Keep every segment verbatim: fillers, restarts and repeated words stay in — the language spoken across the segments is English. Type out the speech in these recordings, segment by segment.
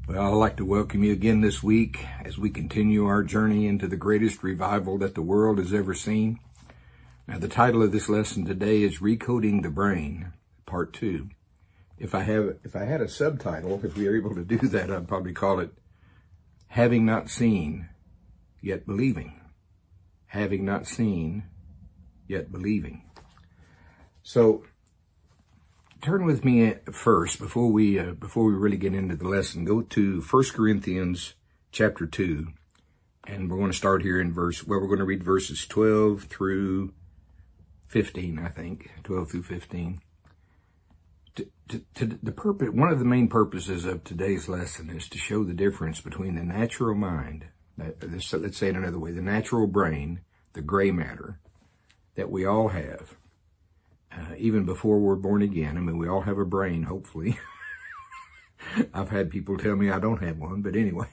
Well, I'd like to welcome you again this week as we continue our journey into the greatest revival that the world has ever seen. Now, the title of this lesson today is Recoding the Brain, Part Two. If I have, if I had a subtitle, if we are able to do that, I'd probably call it Having Not Seen, Yet Believing. Having Not Seen, Yet Believing. So, turn with me first, before we uh, before we really get into the lesson, go to First Corinthians chapter two, and we're going to start here in verse, well, we're going to read verses twelve through fifteen, I think, twelve through fifteen. To, to, to the purpose, one of the main purposes of today's lesson is to show the difference between the natural mind, let's say it another way, the natural brain, the gray matter that we all have. Uh, even before we're born again. I mean, we all have a brain, hopefully. I've had people tell me I don't have one, but anyway.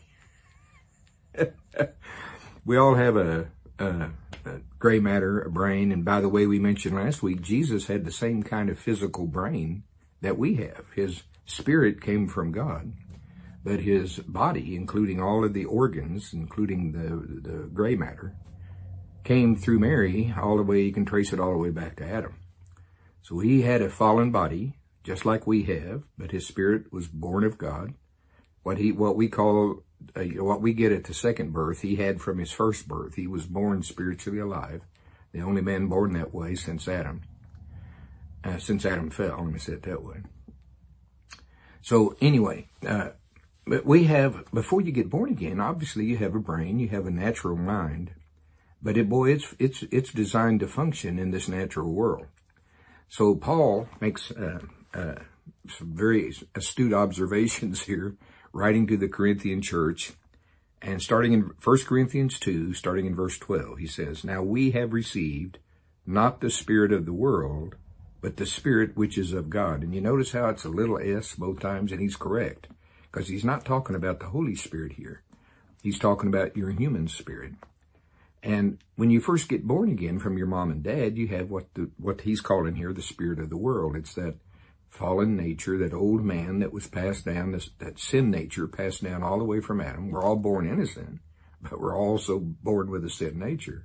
We all have a, a, a gray matter, a brain. And by the way, we mentioned last week, Jesus had the same kind of physical brain that we have. His spirit came from God, but his body, including all of the organs, including the, the gray matter, came through Mary all the way, you can trace it all the way back to Adam. So he had a fallen body, just like we have, but his spirit was born of God. What he, what we call, uh, what we get at the second birth, he had from his first birth. He was born spiritually alive, the only man born that way since Adam, uh, since Adam fell. Let me say it that way. So anyway, uh, but we have, before you get born again, obviously you have a brain, you have a natural mind, but it, boy, it's it's it's designed to function in this natural world. So Paul makes uh, uh, some very astute observations here, writing to the Corinthian church, and starting in First Corinthians two, starting in verse twelve, he says, "Now we have received not the spirit of the world, but the Spirit which is of God." And you notice how it's a little s both times, and he's correct, because he's not talking about the Holy Spirit here. He's talking about your human spirit. And when you first get born again from your mom and dad, you have what the, what he's calling here the spirit of the world. It's that fallen nature, that old man that was passed down, this, that sin nature passed down all the way from Adam. We're all born innocent, but we're also born with a sin nature.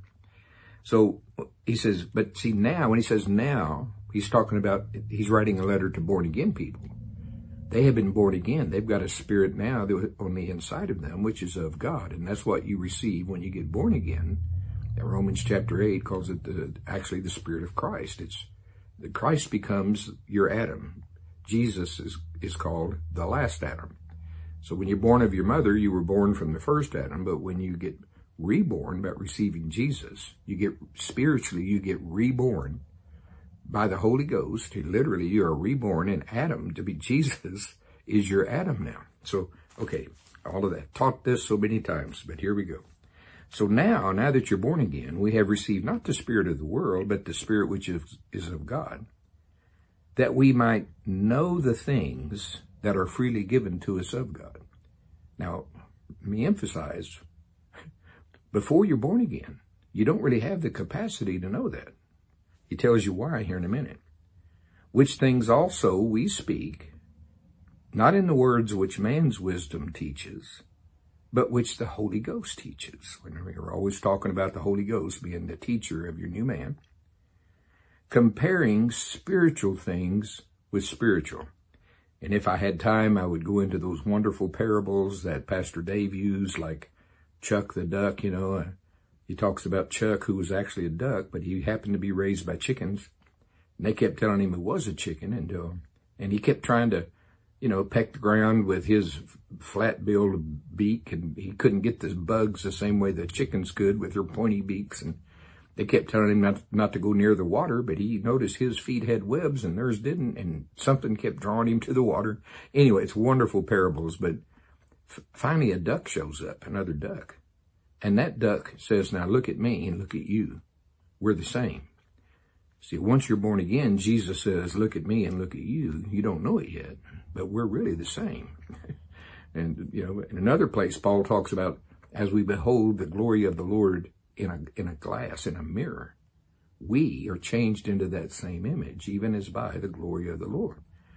So he says, but see now, when he says now, he's talking about, he's writing a letter to born again people. They have been born again. They've got a spirit now on the inside of them, which is of God. And that's what you receive when you get born again. And Romans chapter eight calls it the, actually the Spirit of Christ. It's the Christ becomes your Adam. Jesus is, is called the last Adam. So when you're born of your mother, you were born from the first Adam. But when you get reborn by receiving Jesus, you get spiritually, you get reborn by the Holy Ghost. Literally, you are reborn, and Adam, to be Jesus, is your Adam now. So, okay, all of that. Taught this so many times, but here we go. So now, now that you're born again, we have received not the spirit of the world, but the Spirit which is, is of God, that we might know the things that are freely given to us of God. Now, let me emphasize, before you're born again, you don't really have the capacity to know that. He tells you why here in a minute. Which things also we speak, not in the words which man's wisdom teaches, but which the Holy Ghost teaches. We're always talking about the Holy Ghost being the teacher of your new man. Comparing spiritual things with spiritual. And if I had time, I would go into those wonderful parables that Pastor Dave used, like Chuck the duck, you know, uh, he talks about Chuck, who was actually a duck, but he happened to be raised by chickens. And they kept telling him he was a chicken, and uh, and he kept trying to, you know, peck the ground with his flat-billed beak, and he couldn't get the bugs the same way the chickens could with their pointy beaks. And they kept telling him not, not to go near the water, but he noticed his feet had webs and theirs didn't, and something kept drawing him to the water. Anyway, it's wonderful parables, but f- finally a duck shows up, another duck. And that duck says, now look at me and look at you. We're the same. See, once you're born again, Jesus says, look at me and look at you. You don't know it yet, but we're really the same. And, you know, in another place, Paul talks about as we behold the glory of the Lord in a, in a glass, in a mirror, we are changed into that same image, even as by the glory of the Lord.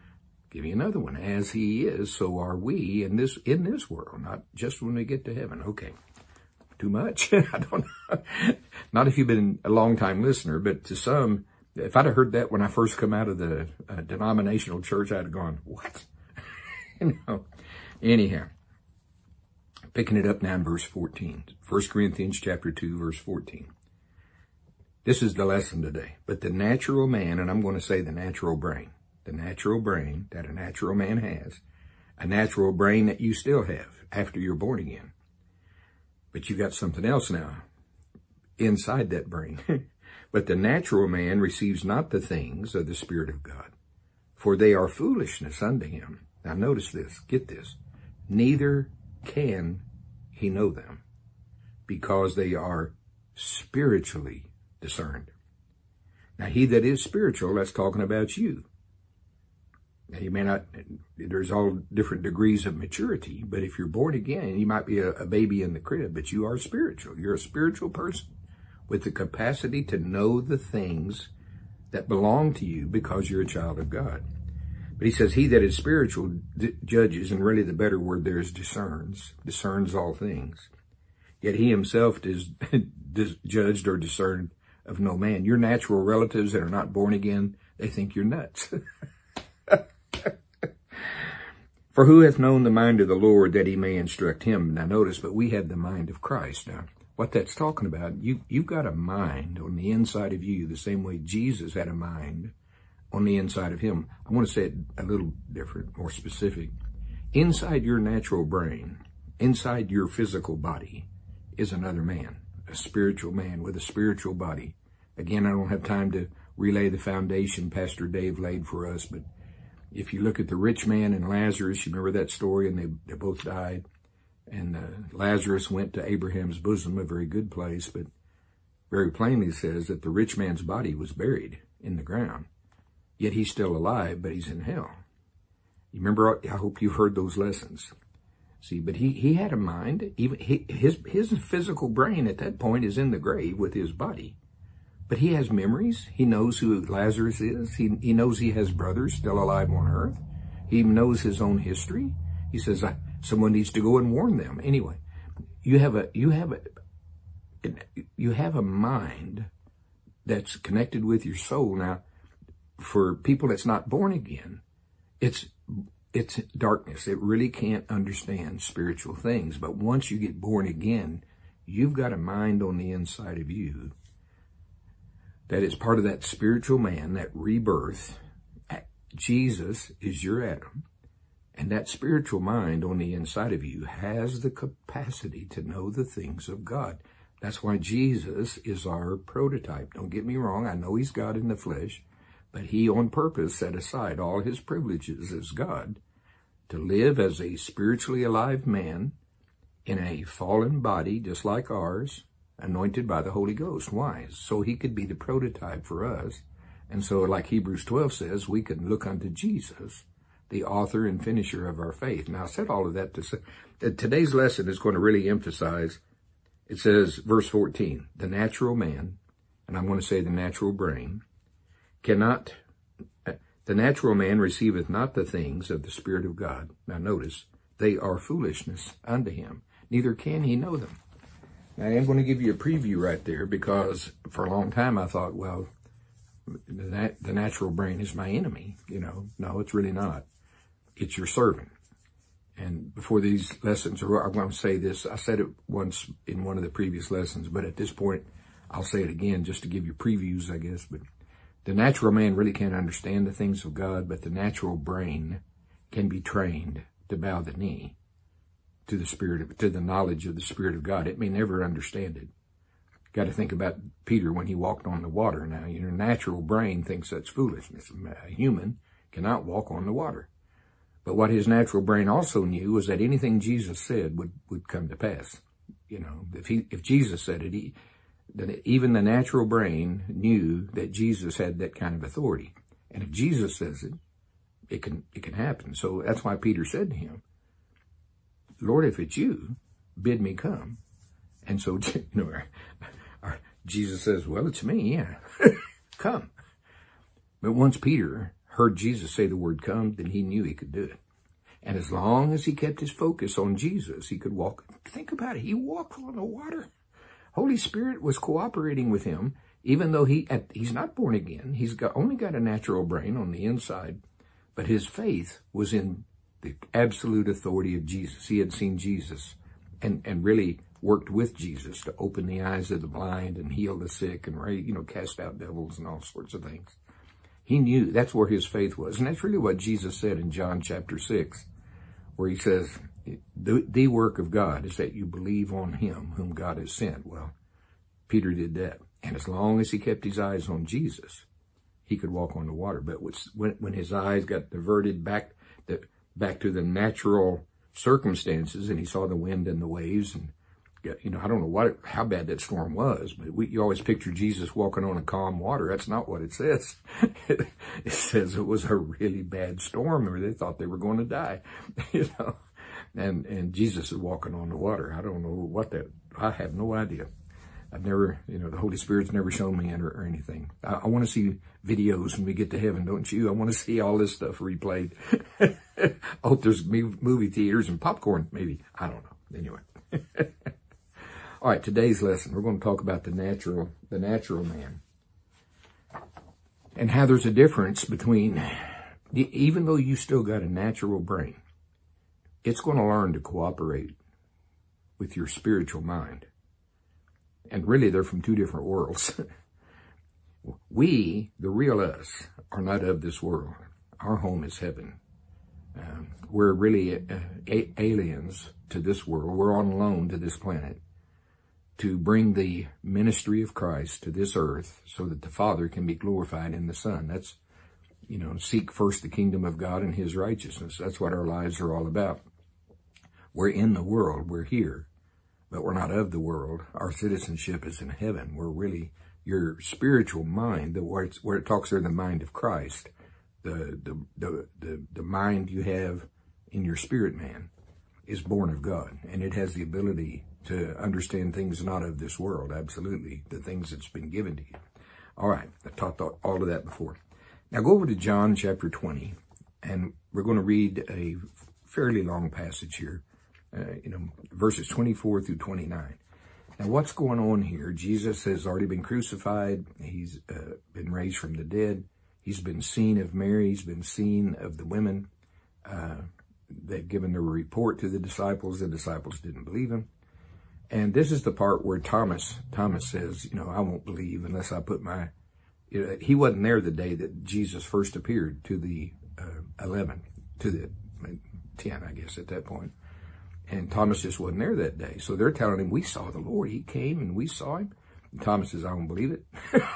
Give me another one. As he is, so are we in this, in this world, not just when we get to heaven. Okay. Too much? I don't know. Not if you've been a long time listener, but to some, if I'd have heard that when I first come out of the uh, denominational church, I'd have gone, what? You know, anyhow, picking it up now in verse fourteen, First Corinthians chapter two, verse fourteen. This is the lesson today. But the natural man, and I'm going to say the natural brain, the natural brain that a natural man has, a natural brain that you still have after you're born again. But you got something else now inside that brain. But the natural man receives not the things of the Spirit of God, for they are foolishness unto him. Now notice this, get this. Neither can he know them, because they are spiritually discerned. Now he that is spiritual, that's talking about you. Now you may not, there's all different degrees of maturity, but if you're born again, you might be a, a baby in the crib, but you are spiritual. You're a spiritual person with the capacity to know the things that belong to you because you're a child of God. But he says, he that is spiritual d- judges, and really the better word there is discerns, discerns all things. Yet he himself is judged or discerned of no man. Your natural relatives that are not born again, they think you're nuts. For who hath known the mind of the Lord that he may instruct him? Now notice, but we have the mind of Christ. Now, what that's talking about, you, you've got a mind on the inside of you the same way Jesus had a mind on the inside of him. I want to say it a little different, more specific. Inside your natural brain, inside your physical body, is another man, a spiritual man with a spiritual body. Again, I don't have time to relay the foundation Pastor Dave laid for us, but if you look at the rich man and Lazarus, you remember that story, and they, they both died. And uh, Lazarus went to Abraham's bosom, a very good place, but very plainly says that the rich man's body was buried in the ground. Yet he's still alive, but he's in hell. You remember, I hope you've heard those lessons. See, but he, he had a mind. Even he, his, his physical brain at that point is in the grave with his body. But he has memories. He knows who Lazarus is. He, he knows he has brothers still alive on earth. He knows his own history. He says, I, someone needs to go and warn them. Anyway, you have a, you have a, you have a mind that's connected with your soul. Now, for people that's not born again, it's, it's darkness. It really can't understand spiritual things. But once you get born again, you've got a mind on the inside of you that is part of that spiritual man, that rebirth. Jesus is your Adam. And that spiritual mind on the inside of you has the capacity to know the things of God. That's why Jesus is our prototype. Don't get me wrong. I know he's God in the flesh, but he on purpose set aside all his privileges as God to live as a spiritually alive man in a fallen body just like ours, anointed by the Holy Ghost. Why? So he could be the prototype for us. And so like Hebrews twelve says, we can look unto Jesus, the author and finisher of our faith. Now I said all of that to say that today's lesson is going to really emphasize, it says, verse fourteen, the natural man, and I'm going to say the natural brain, cannot, the natural man receiveth not the things of the Spirit of God. Now notice, they are foolishness unto him, neither can he know them. Now, I am going to give you a preview right there, because for a long time I thought, well, the, nat- the natural brain is my enemy. You know, no, it's really not. It's your servant. And before these lessons are, I'm going to say this. I said it once in one of the previous lessons, but at this point, I'll say it again just to give you previews, I guess. But the natural man really can't understand the things of God, but the natural brain can be trained to bow the knee to the Spirit of, to the knowledge of the Spirit of God. It may never understand it. Got to think about Peter when he walked on the water. Now, your natural brain thinks that's foolishness. A human cannot walk on the water. But what his natural brain also knew was that anything Jesus said would, would come to pass. You know, if he, if Jesus said it, he, then even the natural brain knew that Jesus had that kind of authority. And if Jesus says it, it can, it can happen. So that's why Peter said to him, Lord, if it's you, bid me come. And so, you know, our, our, Jesus says, well, it's me, yeah, come. But once Peter heard Jesus say the word come, then he knew he could do it. And as long as he kept his focus on Jesus, he could walk. Think about it. He walked on the water. Holy Spirit was cooperating with him, even though he he's not born again. He's got only got a natural brain on the inside, but his faith was in the absolute authority of Jesus. He had seen Jesus and, and really worked with Jesus to open the eyes of the blind and heal the sick and, you know, cast out devils and all sorts of things. He knew that's where his faith was. And that's really what Jesus said in John chapter six, where he says, the, the work of God is that you believe on him whom God has sent. Well, Peter did that. And as long as he kept his eyes on Jesus, he could walk on the water. But when, when his eyes got diverted back, the, back to the natural circumstances, and he saw the wind and the waves, and you know, I don't know what, it, how bad that storm was, but we, you always picture Jesus walking on a calm water. That's not what it says. It, it says it was a really bad storm, or they thought they were going to die, you know, and, and Jesus is walking on the water. I don't know what that, I have no idea. I've never, you know, the Holy Spirit's never shown me it or, or anything. I, I want to see videos when we get to heaven, don't you? I want to see all this stuff replayed. I hope there's movie theaters and popcorn, maybe. I don't know. Anyway. All right, today's lesson, we're going to talk about the natural, the natural man, and how there's a difference between, even though you still got a natural brain, it's going to learn to cooperate with your spiritual mind. And really, they're from two different worlds. We, the real us, are not of this world. Our home is heaven. Um, we're really uh, a- aliens to this world. We're on loan to this planet to bring the ministry of Christ to this earth so that the Father can be glorified in the Son. That's, you know, seek first the kingdom of God and his righteousness. That's what our lives are all about. We're in the world. We're here, but we're not of the world. Our citizenship is in heaven. We're really, your spiritual mind, the where, it's, where it talks there, the mind of Christ, the, the, the, the, the mind you have in your spirit man is born of God, and it has the ability to understand things not of this world, absolutely, the things that's been given to you. All right, I taught all of that before. Now go over to John chapter twenty, and we're going to read a fairly long passage here, uh, you know, verses twenty-four through twenty-nine. Now what's going on here? Jesus has already been crucified. He's uh, been raised from the dead. He's been seen of Mary. He's been seen of the women. Uh, they've given their report to the disciples. The disciples didn't believe him. And this is the part where Thomas, Thomas says, you know, I won't believe unless I put my, you know, he wasn't there the day that Jesus first appeared to the uh, eleven, to the ten, I guess, at that point. And Thomas just wasn't there that day. So they're telling him, we saw the Lord. He came and we saw him. And Thomas says, I won't believe it.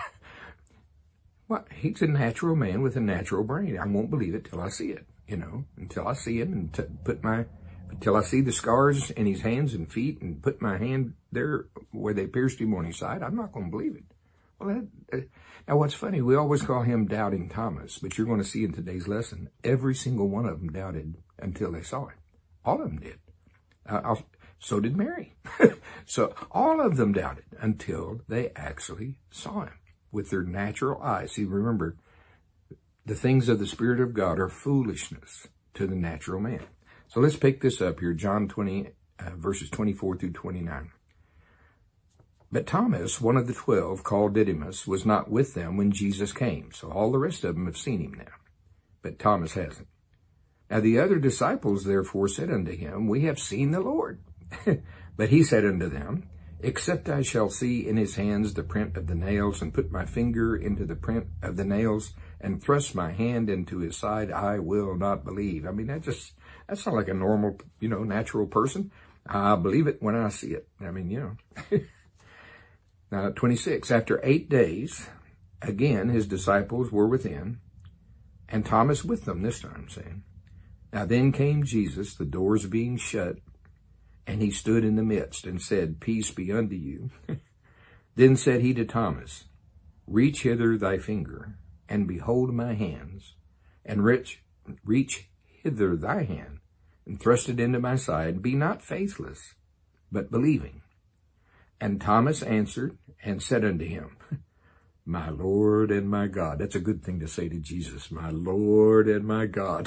Well, he's a natural man with a natural brain. I won't believe it till I see it, you know, until I see him and t- put my, until I see the scars in his hands and feet and put my hand there where they pierced him on his side, I'm not going to believe it. Well, that, uh, now what's funny, we always call him Doubting Thomas, but you're going to see in today's lesson, every single one of them doubted until they saw it. All of them did. Uh, I'll, so did Mary. So all of them doubted until they actually saw him with their natural eyes. See, remember, the things of the Spirit of God are foolishness to the natural man. So let's pick this up here, John twenty, uh, verses twenty-four through twenty-nine. But Thomas, one of the twelve, called Didymus, was not with them when Jesus came. So all the rest of them have seen him now, but Thomas hasn't. Now the other disciples therefore said unto him, we have seen the Lord. But he said unto them, except I shall see in his hands the print of the nails, and put my finger into the print of the nails, and thrust my hand into his side, I will not believe. I mean, that just, that's not like a normal, you know, natural person. I believe it when I see it. I mean, you know. Now, twenty-six, after eight days, again, his disciples were within, and Thomas with them this time, saying, now then came Jesus, the doors being shut, and he stood in the midst and said, peace be unto you. Then said he to Thomas, reach hither thy finger, and behold my hands, and reach, reach hither thy hand, and thrust it into my side. Be not faithless, but believing. And Thomas answered and said unto him, my Lord and my God. That's a good thing to say to Jesus, my Lord and my God.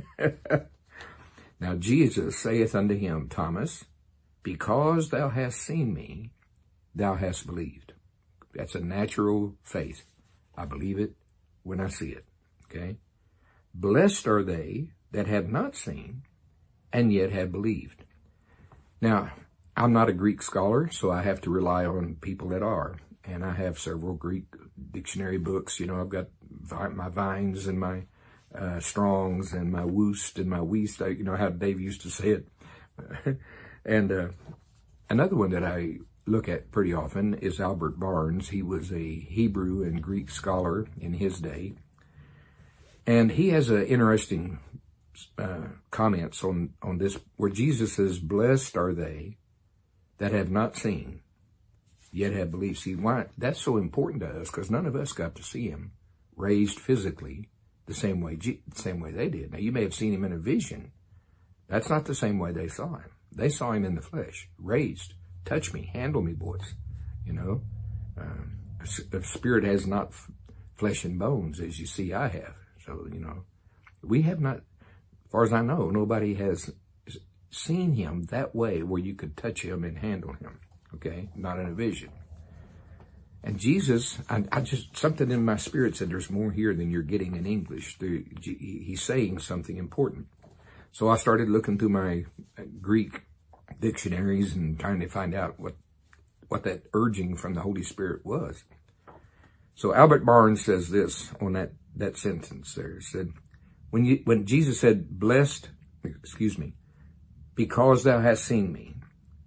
Now Jesus saith unto him, Thomas, because thou hast seen me, thou hast believed. That's a natural faith. I believe it when I see it, okay? Blessed are they that have not seen and yet have believed. Now, I'm not a Greek scholar, so I have to rely on people that are. And I have several Greek dictionary books. You know, I've got my Vines and my uh, Strongs and my Woost and my Weast. You know how Dave used to say it. and uh, another one that I look at pretty often is Albert Barnes. He was a Hebrew and Greek scholar in his day. And he has an interesting uh, comments on, on this, where Jesus says, blessed are they that have not seen, yet have believed. See, why that's so important to us, because none of us got to see him raised physically the same way, the same way they did. Now, you may have seen him in a vision. That's not the same way they saw him. They saw him in the flesh, raised. Touch me, handle me, boys. You know, um, the spirit has not f- flesh and bones, as you see I have. So, you know, we have not, as far as I know, nobody has seen him that way where you could touch him and handle him. Okay, not in a vision. And Jesus, I, I just, something in my spirit said there's more here than you're getting in English. There, he's saying something important. So I started looking through my Greek dictionaries and trying to find out what, what that urging from the Holy Spirit was. So Albert Barnes says this on that, that sentence there. It said, when you, when Jesus said, blessed, excuse me, because thou hast seen me,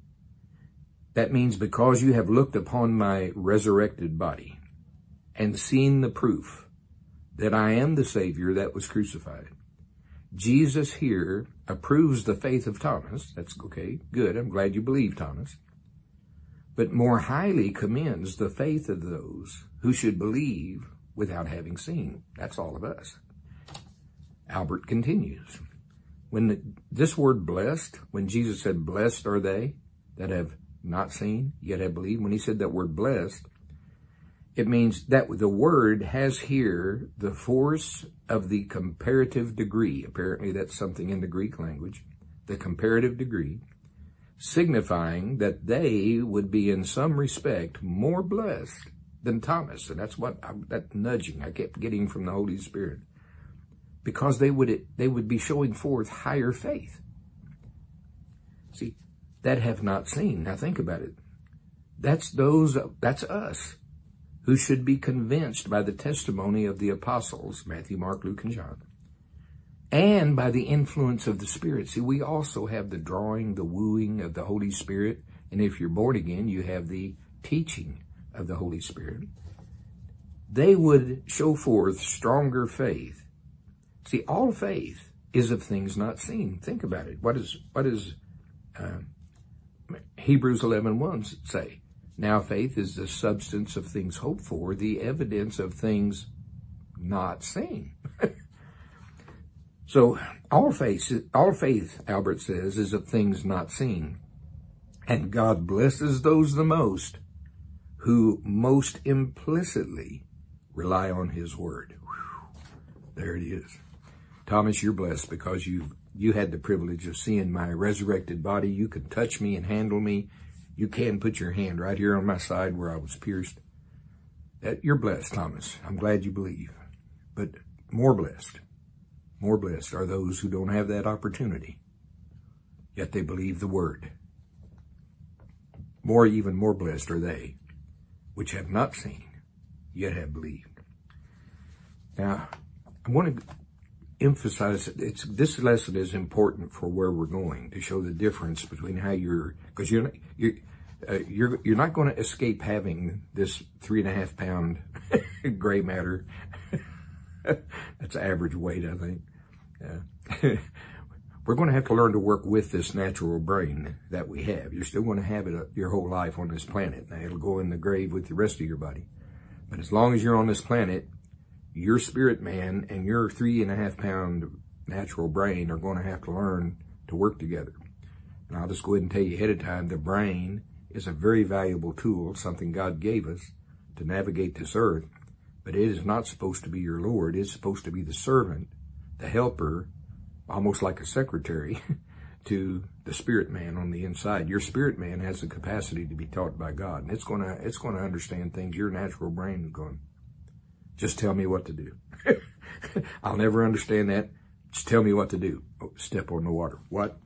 that means because you have looked upon my resurrected body and seen the proof that I am the Savior that was crucified. Jesus here approves the faith of Thomas. That's okay, good. I'm glad you believe, Thomas. But more highly commends the faith of those who should believe without having seen. That's all of us. Albert continues. When the, this word blessed, when Jesus said, blessed are they that have not seen, yet have believed, when he said that word blessed, it means that the word has here the force of the comparative degree. Apparently that's something in the Greek language, the comparative degree, signifying that they would be in some respect more blessed than Thomas. And that's what, I, that nudging I kept getting from the Holy Spirit. Because they would, they would be showing forth higher faith. See, that have not seen. Now think about it. That's those, that's us, who should be convinced by the testimony of the apostles, Matthew, Mark, Luke, and John, and by the influence of the Spirit. See, we also have the drawing, the wooing of the Holy Spirit, and if you're born again, you have the teaching of the Holy Spirit. They would show forth stronger faith. See, all faith is of things not seen. Think about it. What is, what is, uh, Hebrews eleven one say? Now faith is the substance of things hoped for, the evidence of things not seen. So all faith, all faith, Albert says, is of things not seen. And God blesses those the most who most implicitly rely on his word. Whew. There it is. Thomas, you're blessed because you you had the privilege of seeing my resurrected body. You could touch me and handle me. You can put your hand right here on my side where I was pierced. That, you're blessed, Thomas. I'm glad you believe. But more blessed, more blessed are those who don't have that opportunity, yet they believe the word. More, even more blessed are they which have not seen, yet have believed. Now, I want to emphasize it's this lesson is important for where we're going, to show the difference between how you're, because you're not, you're uh, you're you're not going to escape having this three and a half pound gray matter. That's average weight, I think. Uh, we're going to have to learn to work with this natural brain that we have. You're still going to have it your whole life on this planet. Now it'll go in the grave with the rest of your body, but as long as you're on this planet, your spirit man and your three and a half pound natural brain are going to have to learn to work together. And I'll just go ahead and tell you ahead of time, the brain is a very valuable tool, something God gave us to navigate this earth. but it is not supposed to be your Lord. It's supposed to be the servant, the helper, almost like a secretary to the spirit man on the inside. Your spirit man has the capacity to be taught by God, and it's going to it's going to understand things your natural brain is going, just tell me what to do. I'll never understand that. Just tell me what to do. Oh, step on the water. What?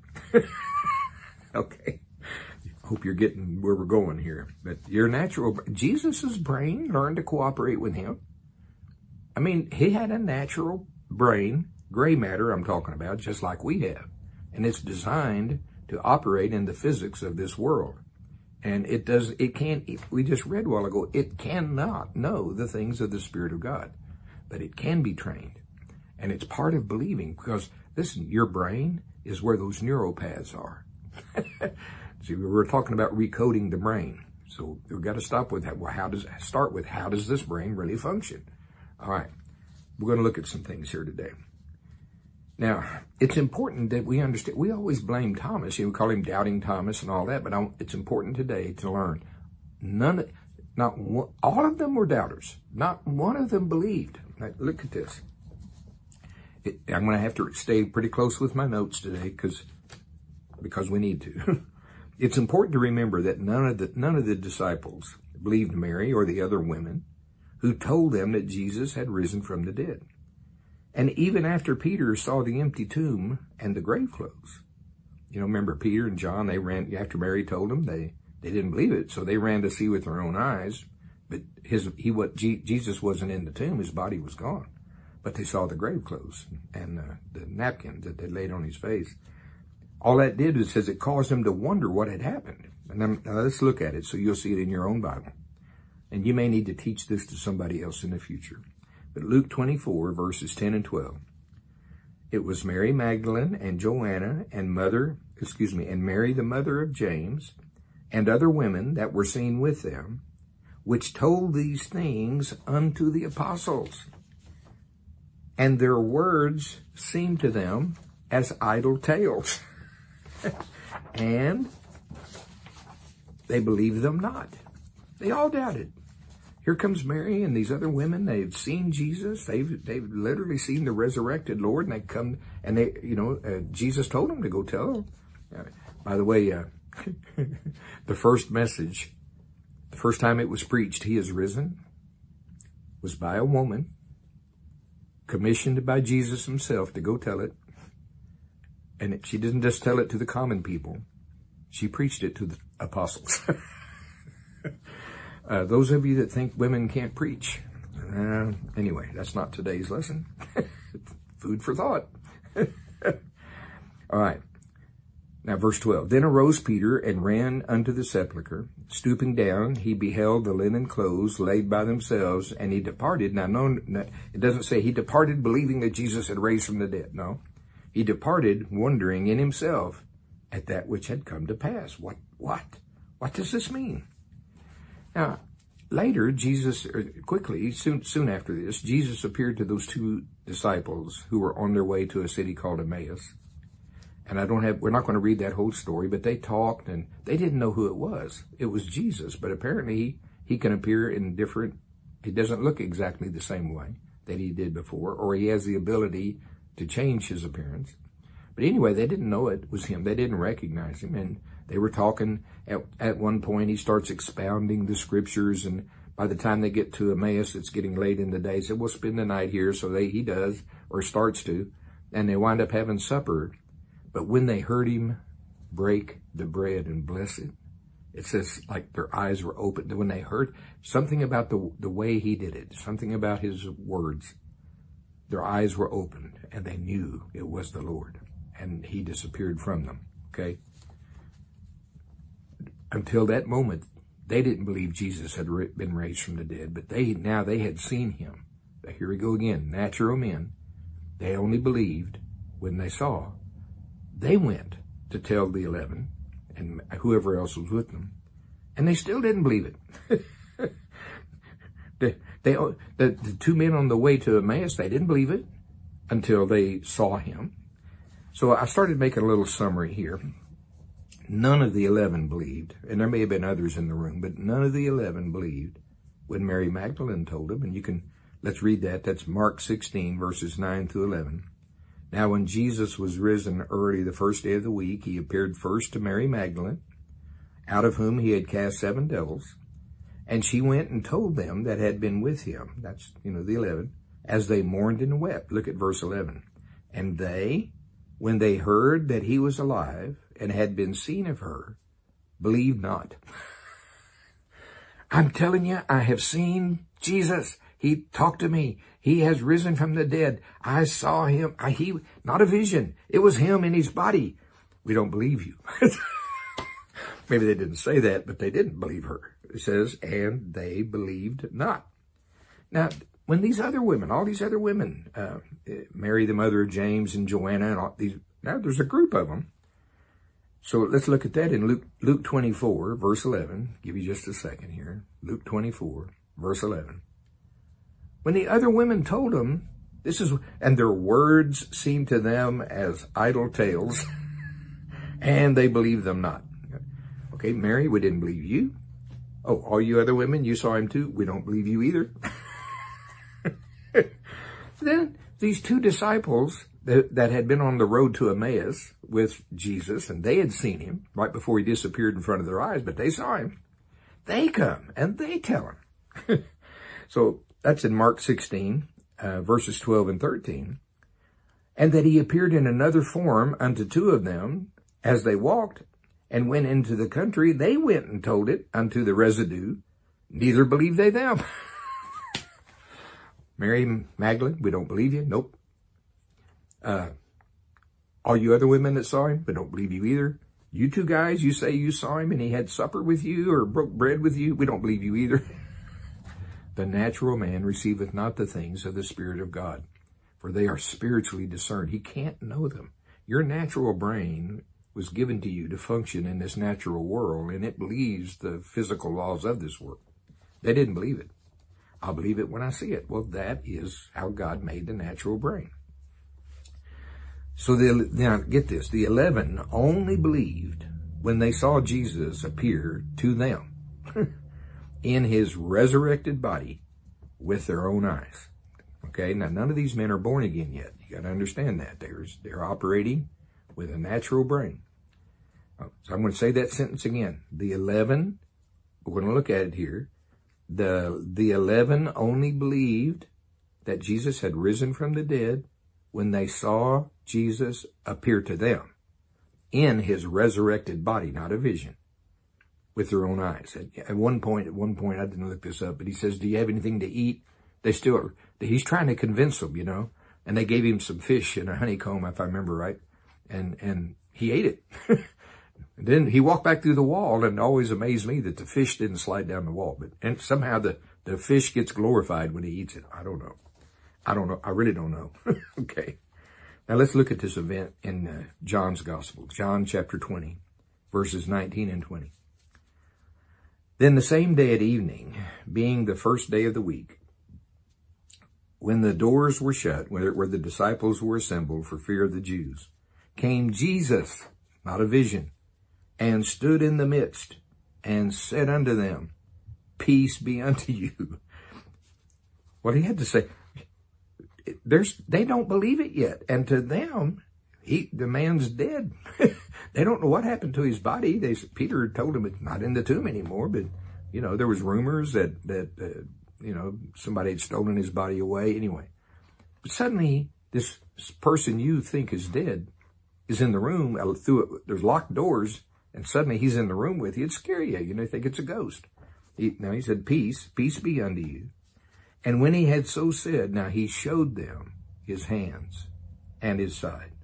Okay. Hope you're getting where we're going here. But your natural, Jesus's brain learned to cooperate with him. I mean, he had a natural brain, gray matter I'm talking about, just like we have. And it's designed to operate in the physics of this world. And it does, it can't, we just read a while ago, it cannot know the things of the Spirit of God. But it can be trained. And it's part of believing, because, listen, your brain is where those neuropaths are. See, we were talking about recoding the brain. So we've got to stop with that. Well, how does, start with how does this brain really function? All right. We're going to look at some things here today. Now, it's important that we understand, we always blame Thomas. You know, we call him Doubting Thomas and all that, but I, it's important today to learn. None of, not one, all of them were doubters. Not one of them believed. Now, look at this. It, I'm going to have to stay pretty close with my notes today because, because we need to. It's important to remember that none of the, none of the disciples believed Mary or the other women who told them that Jesus had risen from the dead. And even after Peter saw the empty tomb and the grave clothes, you know, remember Peter and John, they ran, after Mary told them, they, they didn't believe it. So they ran to see with their own eyes, but his, he, what, Jesus wasn't in the tomb, his body was gone. But they saw the grave clothes and uh, the napkins that they laid on his face. All that did is, says it caused them to wonder what had happened. And then, now let's look at it so you'll see it in your own Bible. And you may need to teach this to somebody else in the future. But Luke twenty-four, verses ten and twelve. It was Mary Magdalene and Joanna and mother, excuse me, and Mary the mother of James and other women that were seen with them, which told these things unto the apostles. And their words seemed to them as idle tales. And they believed them not. They all doubted. Here comes Mary and these other women. They've seen Jesus. They've they've literally seen the resurrected Lord, and they come and they, you know, uh, Jesus told them to go tell them. Uh, by the way, uh, the first message, the first time it was preached, "He is risen," was by a woman commissioned by Jesus himself to go tell it. And it, she didn't just tell it to the common people. She preached it to the apostles. Uh, those of you that think women can't preach, uh, anyway, that's not today's lesson. Food for thought. All right. Now, verse twelve. Then arose Peter and ran unto the sepulchre. Stooping down, he beheld the linen clothes laid by themselves, and he departed. Now, no, no, it doesn't say he departed believing that Jesus had raised from the dead. No. He departed wondering in himself at that which had come to pass. What, what, what does this mean? Now, later, Jesus, quickly, soon soon after this, Jesus appeared to those two disciples who were on their way to a city called Emmaus. And I don't have, we're not going to read that whole story, but they talked and they didn't know who it was. It was Jesus, but apparently he, he can appear in different, he doesn't look exactly the same way that he did before, or he has the ability to change his appearance. But anyway, they didn't know it was him. They didn't recognize him. And they were talking. At, at one point, he starts expounding the scriptures. And by the time they get to Emmaus, it's getting late in the day. He said, we'll spend the night here. So they, he does, or starts to. And they wind up having supper. But when they heard him break the bread and bless it, it says like their eyes were opened. When they heard something about the, the way he did it, something about his words, their eyes were opened and they knew it was the Lord. And he disappeared from them, okay? Until that moment, they didn't believe Jesus had been raised from the dead, but they now they had seen him. Here we go again, natural men. They only believed when they saw. They went to tell the eleven and whoever else was with them, and they still didn't believe it. the, they, the, the two men on the way to Emmaus, they didn't believe it until they saw him. So I started making a little summary here. None of the eleven believed, and there may have been others in the room, but none of the eleven believed when Mary Magdalene told them. And you can Let's read that. That's Mark sixteen, verses nine through eleven. Now when Jesus was risen early the first day of the week, he appeared first to Mary Magdalene, out of whom he had cast seven devils. And she went and told them that had been with him, that's, you know, the eleven, as they mourned and wept. Look at verse eleven. And they, when they heard that he was alive and had been seen of her, believed not. I'm telling you, I have seen Jesus. He talked to me. He has risen from the dead. I saw him. I, he, not a vision. It was him in his body. We don't believe you. Maybe they didn't say that, but they didn't believe her. It says, and they believed not. Now, when these other women, all these other women, uh, Mary, the mother of James, and Joanna, and all these, now there's a group of them. So let's look at that in Luke, Luke twenty-four, verse eleven. Give you just a second here. Luke twenty-four, verse eleven. When the other women told him, this is, and their words seemed to them as idle tales, and they believed them not. Okay, Mary, we didn't believe you. Oh, all you other women, you saw him too? We don't believe you either. Then these two disciples that, that had been on the road to Emmaus with Jesus, and they had seen him right before he disappeared in front of their eyes, but they saw him. They come and they tell him. So that's in Mark sixteen, uh, verses twelve and thirteen. And that he appeared in another form unto two of them as they walked and went into the country. They went and told it unto the residue. Neither believed they them. Mary Magdalene, we don't believe you. Nope. Uh, all you other women that saw him, we don't believe you either. You two guys, you say you saw him and he had supper with you or broke bread with you. We don't believe you either. The natural man receiveth not the things of the Spirit of God, for they are spiritually discerned. He can't know them. Your natural brain was given to you to function in this natural world, and it believes the physical laws of this world. They didn't believe it. I'll believe it when I see it. Well, that is how God made the natural brain. So the, now get this, the eleven only believed when they saw Jesus appear to them in his resurrected body with their own eyes. Okay, now none of these men are born again yet. You got to understand that. They're, they're operating with a natural brain. So I'm going to say that sentence again. The eleven, we're going to look at it here. The, the eleven only believed that Jesus had risen from the dead when they saw Jesus appear to them in his resurrected body, not a vision, with their own eyes. At, at one point, at one point, I didn't look this up, but he says, do you have anything to eat? They still, he's trying to convince them, you know, and they gave him some fish and a honeycomb, if I remember right. And, and he ate it. Then he walked back through the wall, and it always amazed me that the fish didn't slide down the wall. But and somehow the, the fish gets glorified when he eats it. I don't know. I don't know. I really don't know. Okay. Now let's look at this event in uh, John's Gospel. John chapter twenty, verses nineteen and twenty. Then the same day at evening, being the first day of the week, when the doors were shut, where, where the disciples were assembled for fear of the Jews, came Jesus, not a vision, and stood in the midst, and said unto them, peace be unto you. What he had to say, there's, they don't believe it yet. And to them, he, the man's dead. They don't know what happened to his body. They, Peter told him it's not in the tomb anymore, but, you know, there was rumors that, that, uh, you know, somebody had stolen his body away. Anyway, but suddenly this person you think is dead is in the room through it. There's locked doors, and suddenly he's in the room with you. It'd scare you. You know, you think it's a ghost. He, now he said, peace, peace be unto you. And when he had so said, now he showed them his hands and his side.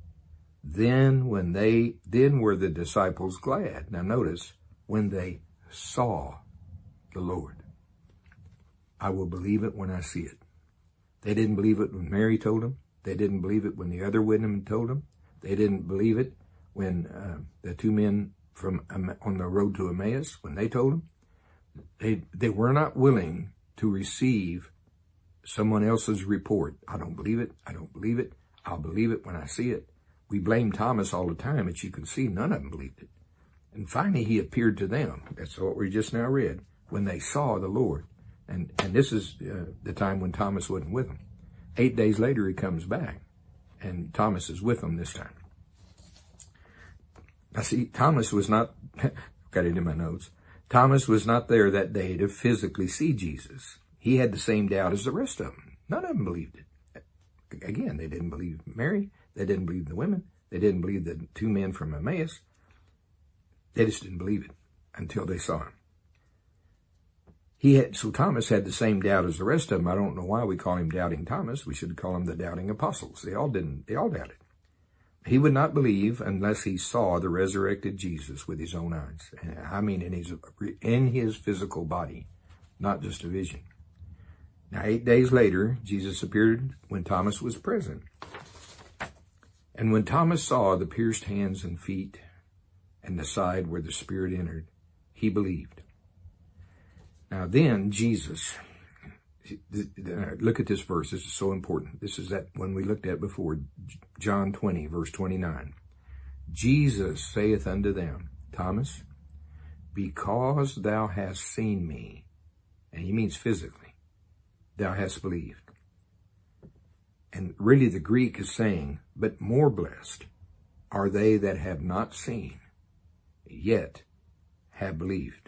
Then when they, then were the disciples glad. Now notice, when they saw the Lord. I will believe it when I see it. They didn't believe it when Mary told them. They didn't believe it when the other women told them. They didn't believe it when uh, the two men from um, on the road to Emmaus, when they told them. They, they were not willing to receive someone else's report. I don't believe it. I don't believe it. I'll believe it when I see it. We blame Thomas all the time, but you can see none of them believed it. And finally, he appeared to them. That's what we just now read. When they saw the Lord. And, and this is uh, the time when Thomas wasn't with him. Eight days later, he comes back, and Thomas is with him this time. Now see, Thomas was not, got it in my notes, Thomas was not there that day to physically see Jesus. He had the same doubt as the rest of them. None of them believed it. Again, they didn't believe Mary. They didn't believe the women. They didn't believe the two men from Emmaus. They just didn't believe it until they saw him. He had, so Thomas had the same doubt as the rest of them. I don't know why we call him Doubting Thomas. We should call him the Doubting Apostles. They all didn't, they all doubted. He would not believe unless he saw the resurrected Jesus with his own eyes. I mean, in his, in his physical body, not just a vision. Now, eight days later, Jesus appeared when Thomas was present. And when Thomas saw the pierced hands and feet and the side where the Spirit entered, he believed. Now then, Jesus, look at this verse. This is so important. This is that one we looked at before, John twenty, verse twenty-nine. Jesus saith unto them, Thomas, because thou hast seen me, and he means physically, thou hast believed. And really the Greek is saying, but more blessed are they that have not seen, yet have believed.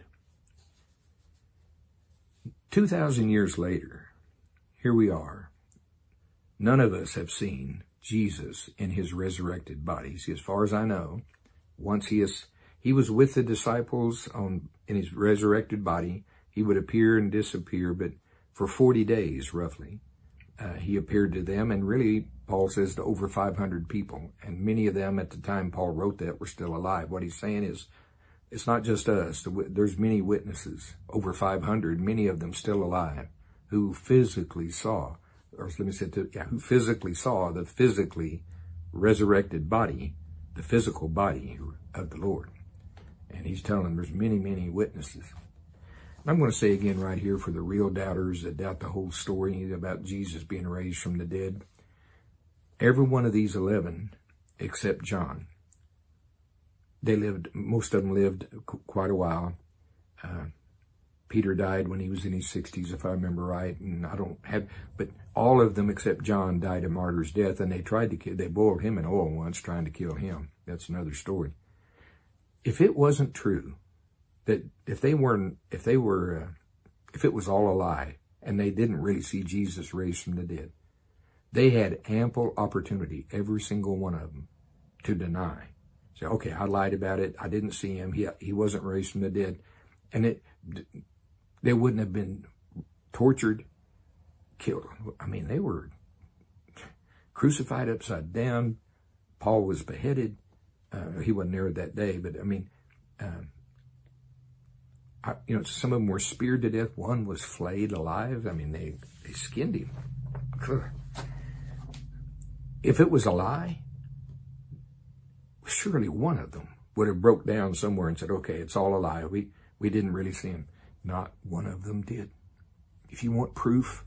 Two thousand years later, here we are. None of us have seen Jesus in his resurrected body. See, as far as I know, once he is, he was with the disciples on in his resurrected body. He would appear and disappear, but for forty days, roughly, uh, he appeared to them. And really, Paul says to over five hundred people. And many of them at the time Paul wrote that were still alive. What he's saying is, it's not just us. There's many witnesses, over five hundred, many of them still alive, who physically saw, or let me say, to, yeah, who physically saw the physically resurrected body, the physical body of the Lord. And he's telling them there's many, many witnesses. And I'm going to say again right here for the real doubters that doubt the whole story about Jesus being raised from the dead, every one of these eleven, except John, they lived, most of them lived quite a while. Uh, Peter died when he was in his sixties, if I remember right, and I don't have, but all of them except John died a martyr's death, and they tried to kill, they boiled him in oil once trying to kill him. That's another story. If it wasn't true, that if they weren't, if they were, uh, if it was all a lie, and they didn't really see Jesus raised from the dead, they had ample opportunity, every single one of them, to deny. Say, okay, I lied about it. I didn't see him. He, he wasn't raised from the dead. And it, they wouldn't have been tortured, killed. I mean, they were crucified upside down. Paul was beheaded. Uh, he wasn't there that day, but I mean, um, I, you know, some of them were speared to death. One was flayed alive. I mean, they, they skinned him. If it was a lie, surely one of them would have broke down somewhere and said, okay, it's all a lie. We, we didn't really see him. Not one of them did. If you want proof,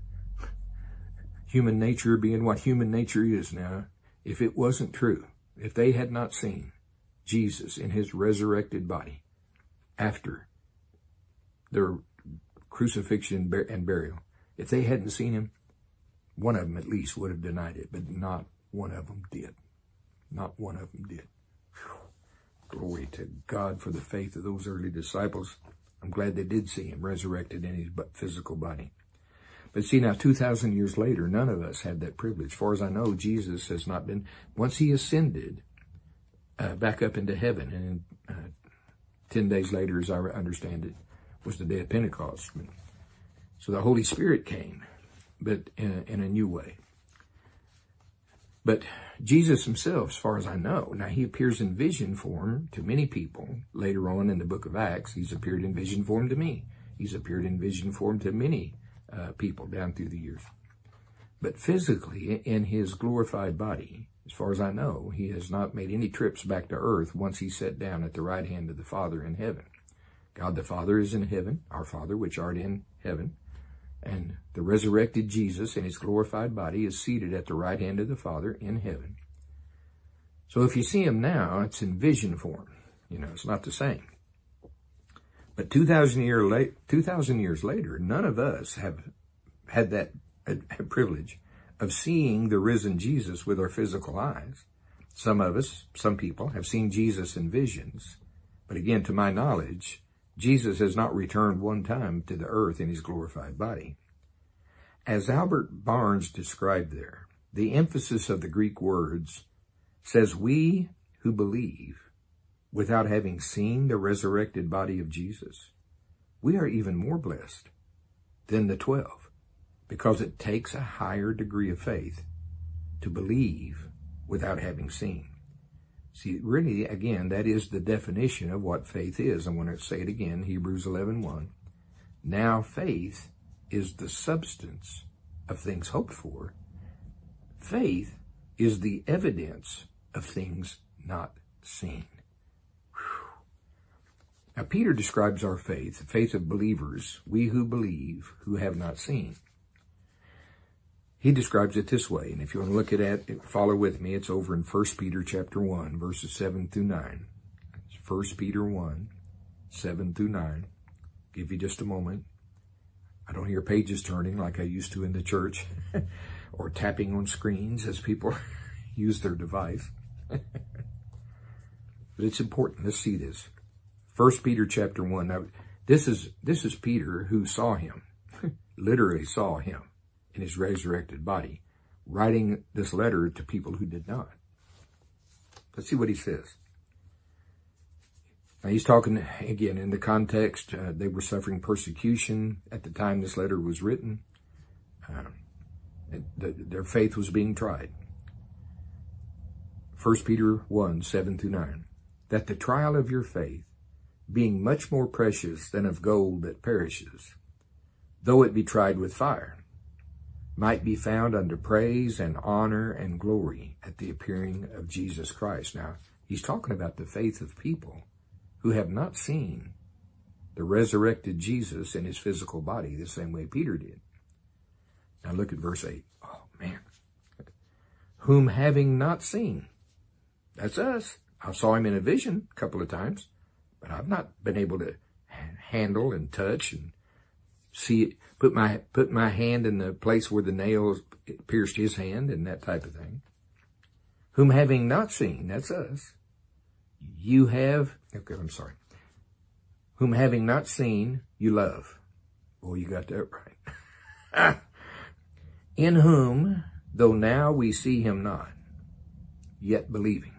human nature being what human nature is now, if it wasn't true, if they had not seen Jesus in his resurrected body after their crucifixion and burial, if they hadn't seen him, one of them at least would have denied it, but not one of them did. Not one of them did. Whew. Glory to God for the faith of those early disciples. I'm glad they did see him resurrected in his physical body. But see, now two thousand years later, none of us had that privilege. As far as I know, Jesus has not been, once he ascended uh, back up into heaven, and uh, ten days later, as I understand it, was the day of Pentecost. So the Holy Spirit came, but in a, in a new way. But Jesus himself, as far as I know, now he appears in vision form to many people. Later on in the book of Acts, he's appeared in vision form to me. He's appeared in vision form to many uh, people down through the years. But physically, in his glorified body, as far as I know, he has not made any trips back to earth once he sat down at the right hand of the Father in heaven. God the Father is in heaven, our Father which art in heaven. And the resurrected Jesus in his glorified body is seated at the right hand of the Father in heaven. So if you see him now, it's in vision form. You know, it's not the same. But two thousand year late, two thousand years later, none of us have had that a, a privilege of seeing the risen Jesus with our physical eyes. Some of us, some people, have seen Jesus in visions. But again, to my knowledge, Jesus has not returned one time to the earth in his glorified body. As Albert Barnes described there, the emphasis of the Greek words says, we who believe without having seen the resurrected body of Jesus, we are even more blessed than the twelve, because it takes a higher degree of faith to believe without having seen. See, really, again, that is the definition of what faith is. I want to say it again, Hebrews eleven one. Now faith is the substance of things hoped for. Faith is the evidence of things not seen. Now, Peter describes our faith, the faith of believers, we who believe, who have not seen. He describes it this way, and if you want to look at it, follow with me. It's over in First Peter chapter one, verses seven through nine. First Peter one, seven through nine. Give you just a moment. I don't hear pages turning like I used to in the church, or tapping on screens as people use their device. But it's important. Let's see this. First Peter chapter one. Now, this is this is Peter who saw him, literally saw him in his resurrected body, writing this letter to people who did not. Let's see what he says. Now, he's talking, again, in the context, uh, they were suffering persecution at the time this letter was written. Uh, the, their faith was being tried. First Peter one, seven through nine. That the trial of your faith, being much more precious than of gold that perishes, though it be tried with fire, might be found unto praise and honor and glory at the appearing of Jesus Christ. Now, he's talking about the faith of people who have not seen the resurrected Jesus in his physical body the same way Peter did. Now look at verse eight. Oh, man. Whom having not seen, that's us. I saw him in a vision a couple of times, but I've not been able to handle and touch and see it, put my, put my hand in the place where the nails pierced his hand and that type of thing. Whom having not seen, that's us. You have, okay, I'm sorry. Whom having not seen, you love. Boy, you got that right. In whom, though now we see him not, yet believing.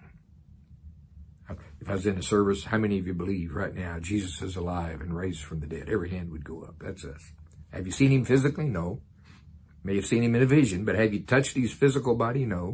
If I was in a service, how many of you believe right now Jesus is alive and raised from the dead? Every hand would go up. That's us. Have you seen him physically? No. May have seen him in a vision, but have you touched his physical body? No.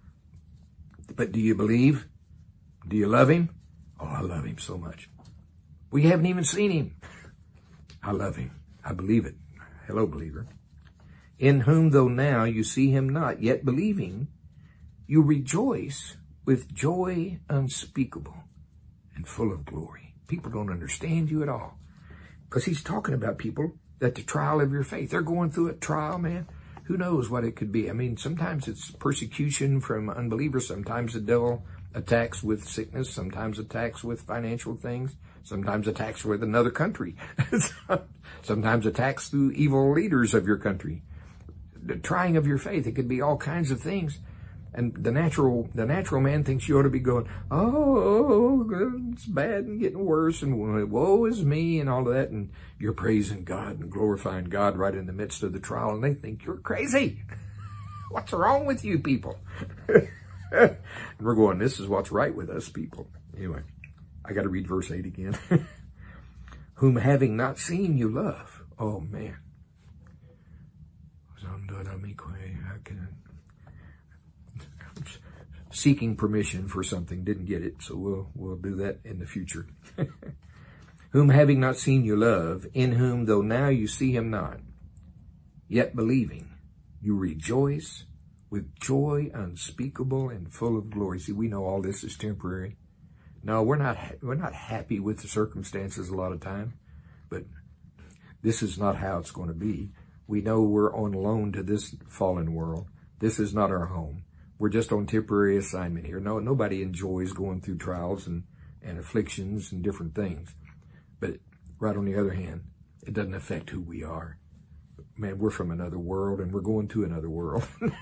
But do you believe? Do you love him? Oh, I love him so much. We haven't even seen him. I love him. I believe it. Hello, believer. In whom, though now you see him not, yet believing, you rejoice with joy unspeakable and full of glory. People don't understand you at all. Because he's talking about people that the trial of your faith, they're going through a trial, man. Who knows what it could be? I mean, sometimes it's persecution from unbelievers. Sometimes the devil attacks with sickness. Sometimes attacks with financial things. Sometimes attacks with another country. Sometimes attacks through evil leaders of your country. The trying of your faith, it could be all kinds of things. And the natural, the natural man thinks you ought to be going, oh, it's bad and getting worse and woe is me and all of that. And you're praising God and glorifying God right in the midst of the trial. And they think you're crazy. What's wrong with you people? And we're going, this is what's right with us people. Anyway, I got to read verse eight again. Whom having not seen you love. Oh, man. I can... Seeking permission for something, didn't get it, so we'll we'll do that in the future. Whom having not seen you love, in whom though now you see him not, yet believing, you rejoice with joy unspeakable and full of glory. See, we know all this is temporary. No, we're not we're not happy with the circumstances a lot of time, but this is not how it's going to be. We know we're on loan to this fallen world. This is not our home. We're just on temporary assignment here. No, nobody enjoys going through trials and, and afflictions and different things. But Right on the other hand, it doesn't affect who we are. Man, we're from another world and we're going to another world.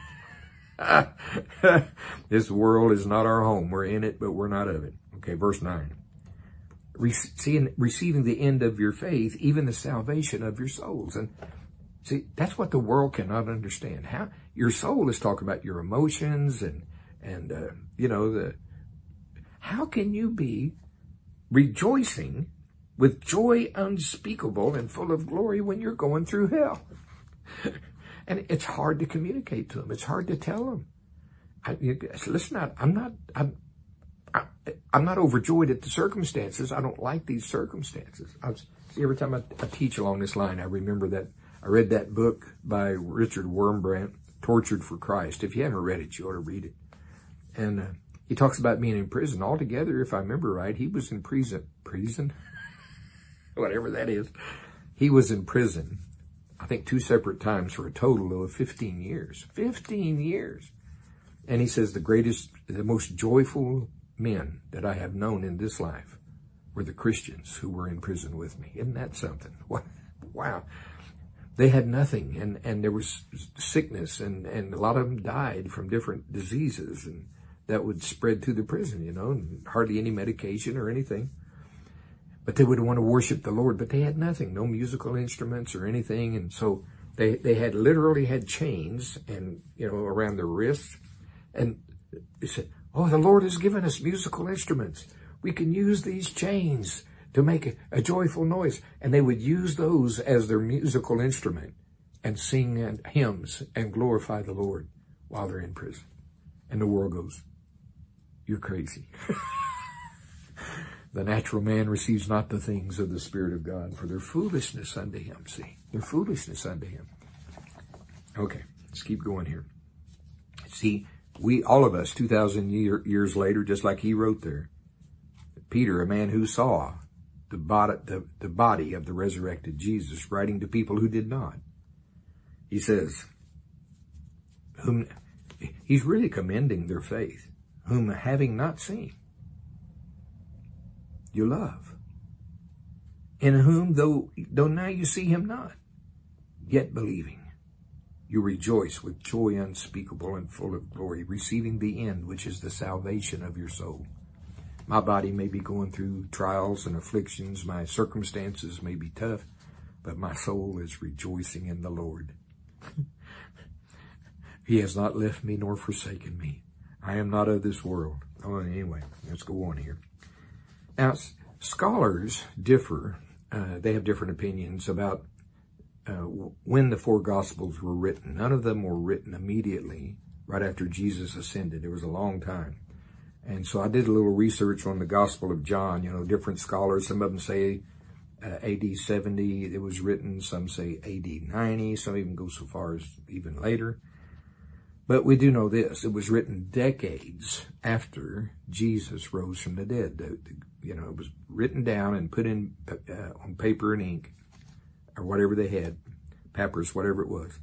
This world is not our home. We're in it, but we're not of it. Okay, verse nine. Receiving, receiving the end of your faith, even the salvation of your souls. And see, that's what the world cannot understand. How your soul is talking about your emotions and, and, uh, you know, the, how can you be rejoicing with joy unspeakable and full of glory when you're going through hell? And it's hard to communicate to them. It's hard to tell them. I, you, listen, I, I'm not, I'm, I, I'm not overjoyed at the circumstances. I don't like these circumstances. I was, see, every time I, I teach along this line, I remember that I read that book by Richard Wurmbrand, Tortured for Christ. If you haven't read it, you ought to read it. And uh, he talks about being in prison. Altogether, if I remember right, he was in prison, prison, whatever that is. He was in prison, I think two separate times for a total of fifteen years. fifteen years. And he says the greatest, the most joyful men that I have known in this life were the Christians who were in prison with me. Isn't that something? Wow. They had nothing, and, and there was sickness, and, and a lot of them died from different diseases, and that would spread through the prison, you know, and hardly any medication or anything. But they would want to worship the Lord, but they had nothing, no musical instruments or anything. And so they, they had literally had chains and, you know, around their wrists. And they said, oh, the Lord has given us musical instruments. We can use these chains to make a, a joyful noise. And they would use those as their musical instrument and sing hymns and glorify the Lord while they're in prison. And the world goes, you're crazy. The natural man receives not the things of the Spirit of God, for their foolishness unto him. See, their foolishness unto him. Okay, let's keep going here. See, we, all of us, two thousand year, years later, just like he wrote there, Peter, a man who saw the body, the, the body of the resurrected Jesus, writing to people who did not. He says, whom, he's really commending their faith, whom having not seen, you love, in whom, though, though now you see him not, yet believing, you rejoice with joy unspeakable and full of glory, receiving the end, which is the salvation of your soul. My body may be going through trials and afflictions. My circumstances may be tough, but my soul is rejoicing in the Lord. He has not left me nor forsaken me. I am not of this world. Oh, anyway, let's go on here. Now, scholars differ. Uh, they have different opinions about uh, when the four Gospels were written. None of them were written immediately right after Jesus ascended. It was a long time. And so I did a little research on the Gospel of John. You know, different scholars, some of them say uh, A D seventy it was written. Some say A D ninety. Some even go so far as even later. But we do know this. It was written decades after Jesus rose from the dead. The, the, you know, it was written down and put in uh, on paper and ink, or whatever they had, papyrus, whatever it was,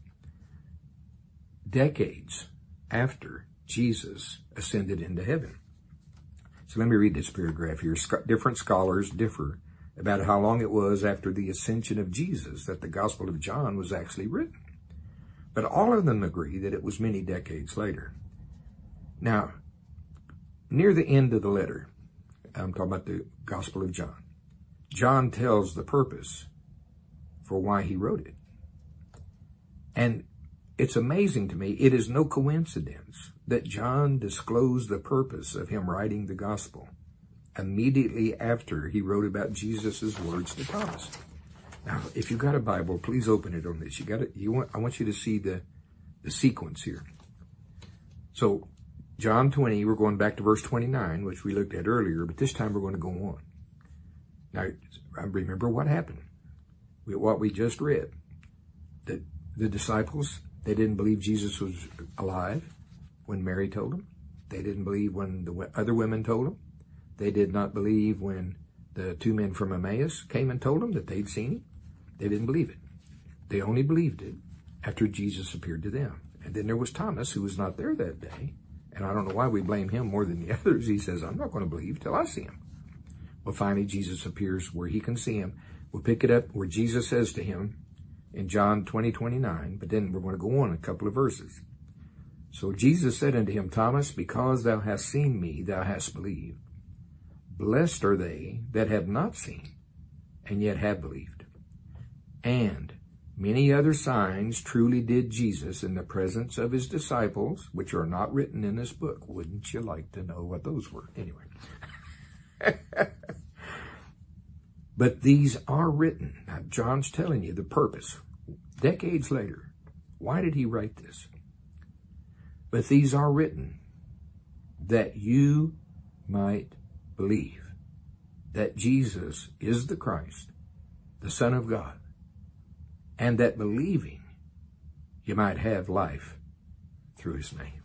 decades after Jesus ascended into heaven. So let me read this paragraph here. Sc- different scholars differ about how long it was after the ascension of Jesus that the Gospel of John was actually written. But all of them agree that it was many decades later. Now, near the end of the letter, I'm talking about the Gospel of John, John tells the purpose for why he wrote it. And it's amazing to me, it is no coincidence that John disclosed the purpose of him writing the Gospel immediately after he wrote about Jesus' words to Thomas. Now, if you've got a Bible, please open it on this. You got it. You want, I want you to see the, the sequence here. So, John twenty, we're going back to verse twenty-nine, which we looked at earlier, but this time we're going to go on. Now, remember what happened. We, what we just read. The, the disciples, they didn't believe Jesus was alive when Mary told them. They didn't believe when the other women told them. They did not believe when the two men from Emmaus came and told them that they'd seen him. They didn't believe it. They only believed it after Jesus appeared to them. And then there was Thomas, who was not there that day. And I don't know why we blame him more than the others. He says, I'm not going to believe till I see him. Well, finally, Jesus appears where he can see him. We'll pick it up where Jesus says to him in John twenty, twenty-nine, but then we're going to go on a couple of verses. So Jesus said unto him, Thomas, because thou hast seen me, thou hast believed. Blessed are they that have not seen, and yet have believed. And many other signs truly did Jesus in the presence of his disciples, which are not written in this book. Wouldn't you like to know what those were? Anyway. But these are written. Now, John's telling you the purpose. Decades later, why did he write this? But these are written that you might believe that Jesus is the Christ, the Son of God, and that believing you might have life through his name.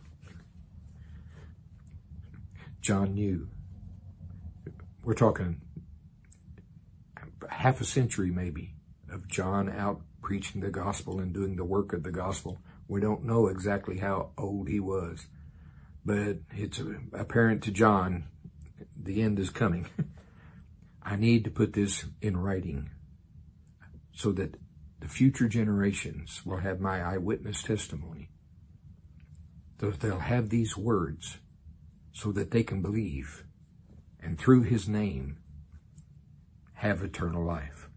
John knew. We're talking half a century maybe of John out preaching the gospel and doing the work of the gospel. We don't know exactly how old he was, but it's apparent to John the end is coming. I need to put this in writing so that the future generations will have my eyewitness testimony. They'll have these words so that they can believe and through his name have eternal life.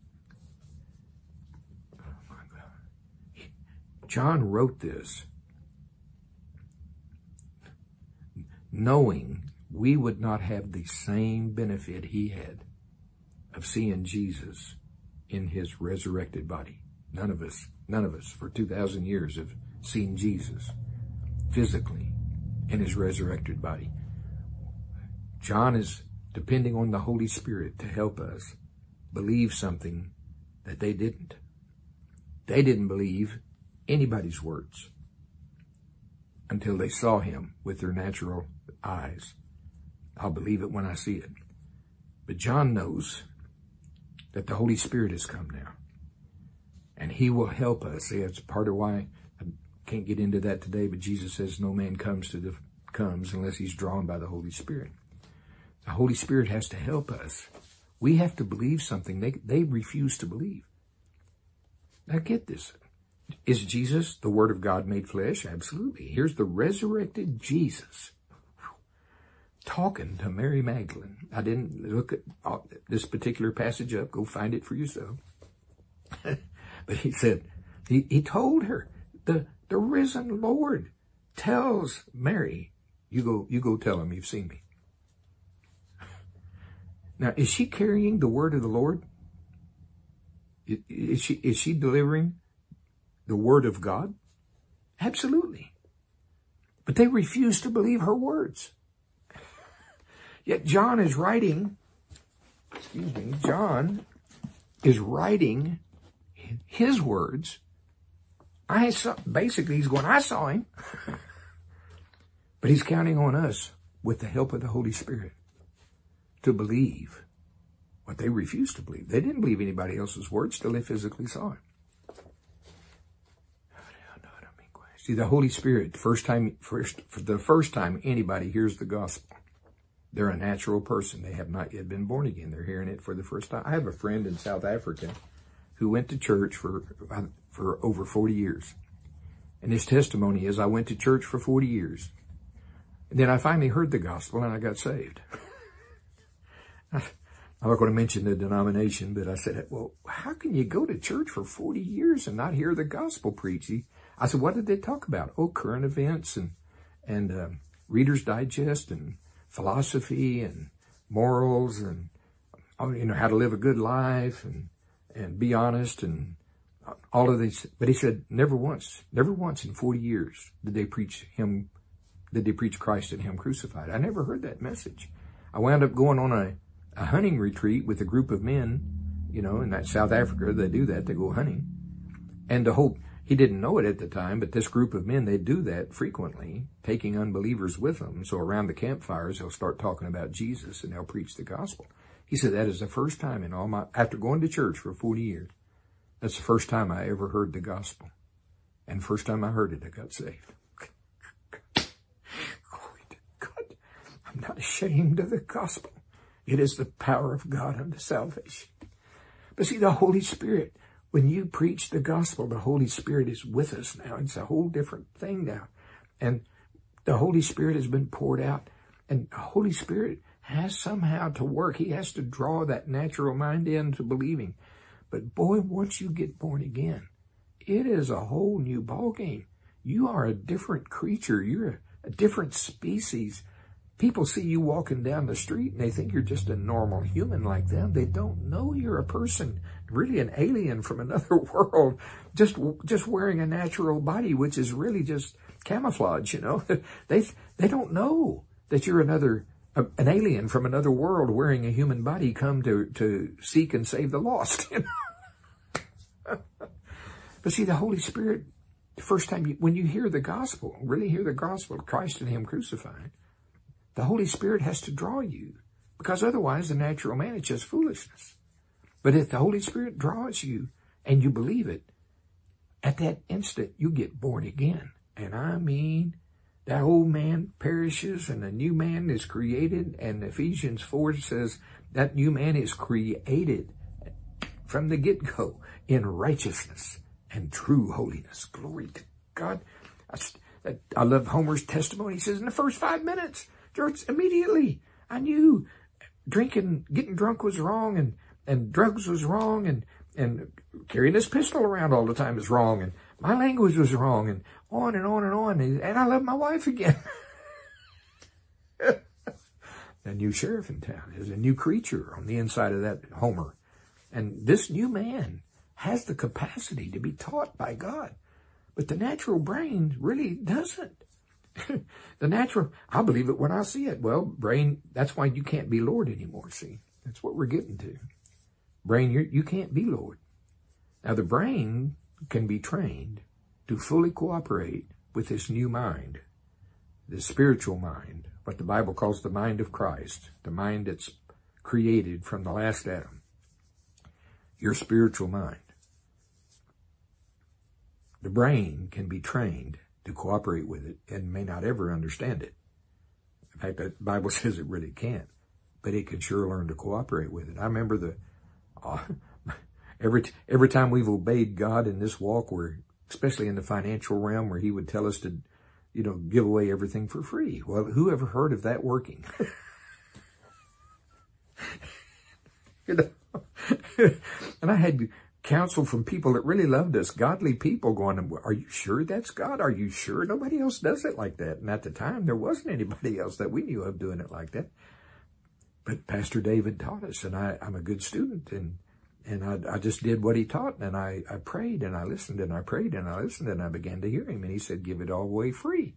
Oh my God. John wrote this knowing we would not have the same benefit he had of seeing Jesus in his resurrected body. None of us, none of us for two thousand years have seen Jesus physically in his resurrected body. John is depending on the Holy Spirit to help us believe something that they didn't. They didn't believe anybody's words until they saw him with their natural eyes. I'll believe it when I see it. But John knows that the Holy Spirit has come now. And he will help us. See, that's part of why I can't get into that today, but Jesus says no man comes to the comes unless he's drawn by the Holy Spirit. The Holy Spirit has to help us. We have to believe something they, they refuse to believe. Now get this. Is Jesus the Word of God made flesh? Absolutely. Here's the resurrected Jesus talking to Mary Magdalene. I didn't look at this particular passage up. Go find it for yourself. But he said, he, he told her, the, the risen Lord tells Mary, you go, you go tell him you've seen me. Now, is she carrying the word of the Lord? Is she, is she delivering the word of God? Absolutely. But they refuse to believe her words. Yet John is writing, excuse me, John is writing his words. I saw, basically he's going, I saw him. But he's counting on us with the help of the Holy Spirit to believe what they refused to believe. They didn't believe anybody else's words till they physically saw it. See, the Holy Spirit, first time, first, for the first time anybody hears the gospel, they're a natural person. They have not yet been born again. They're hearing it for the first time. I have a friend in South Africa who went to church for, for over forty years. And his testimony is, I went to church for forty years. And then I finally heard the gospel and I got saved. I'm not going to mention the denomination, but I said, well, how can you go to church for forty years and not hear the gospel preached? I said, what did they talk about? Oh, current events and, and, um, Reader's Digest and philosophy and morals and, you know, how to live a good life and, and be honest and all of these. But he said, never once, never once in forty years did they preach him, did they preach Christ and him crucified. I never heard that message. I wound up going on a, a hunting retreat with a group of men, you know, in that South Africa, they do that, they go hunting. And the whole, he didn't know it at the time, but this group of men, they do that frequently, taking unbelievers with them. So around the campfires, they'll start talking about Jesus and they'll preach the gospel. He said, that is the first time in all my, after going to church for forty years, that's the first time I ever heard the gospel. And first time I heard it, I got saved. Glory to God. I'm not ashamed of the gospel. It is the power of God unto salvation. But see, the Holy Spirit, when you preach the gospel, the Holy Spirit is with us now. It's a whole different thing now. And the Holy Spirit has been poured out. And the Holy Spirit has somehow to work. He has to draw that natural mind into believing. But boy, once you get born again, it is a whole new ballgame. You are a different creature. You're a, a different species. People see you walking down the street and they think you're just a normal human like them. They don't know you're a person, really an alien from another world, just just wearing a natural body, which is really just camouflage, you know. They they don't know that you're another a, an alien from another world wearing a human body come to, to seek and save the lost, you know. But see, the Holy Spirit, the first time you, when you hear the gospel, really hear the gospel of Christ and Him crucified, the Holy Spirit has to draw you, because otherwise the natural man is just foolishness. But if the Holy Spirit draws you and you believe it, at that instant you get born again. And I mean, that old man perishes and a new man is created. And Ephesians four says that new man is created from the get-go in righteousness and true holiness. Glory to God. I, I love Homer's testimony. He says, in the first five minutes, George, immediately, I knew drinking, getting drunk was wrong, and, and drugs was wrong, and, and carrying this pistol around all the time is wrong, and my language was wrong, and on and on and on, and, and I love my wife again. A new sheriff in town. There's a new creature on the inside of that Homer. And this new man has the capacity to be taught by God. But the natural brain really doesn't. The natural, I believe it when I see it. Well, brain, that's why you can't be Lord anymore, see. That's what we're getting to. Brain, you you can't be Lord. Now, the brain can be trained to fully cooperate with this new mind, this spiritual mind, what the Bible calls the mind of Christ, the mind that's created from the last Adam, your spiritual mind. The brain can be trained to cooperate with it and may not ever understand it. In fact, the Bible says it really can't, but it can sure learn to cooperate with it. I remember the, uh, every, every time we've obeyed God in this walk, where, especially in the financial realm, where He would tell us to, you know, give away everything for free. Well, who ever heard of that working? You know, and I had counsel from people that really loved us, godly people, going, are you sure that's God? Are you sure nobody else does it like that? And at the time, there wasn't anybody else that we knew of doing it like that. But Pastor David taught us, and I, I'm a good student, and and I, I just did what he taught, and I, I prayed, and I listened, and I prayed, and I listened, and I began to hear him, and he said, give it all away free.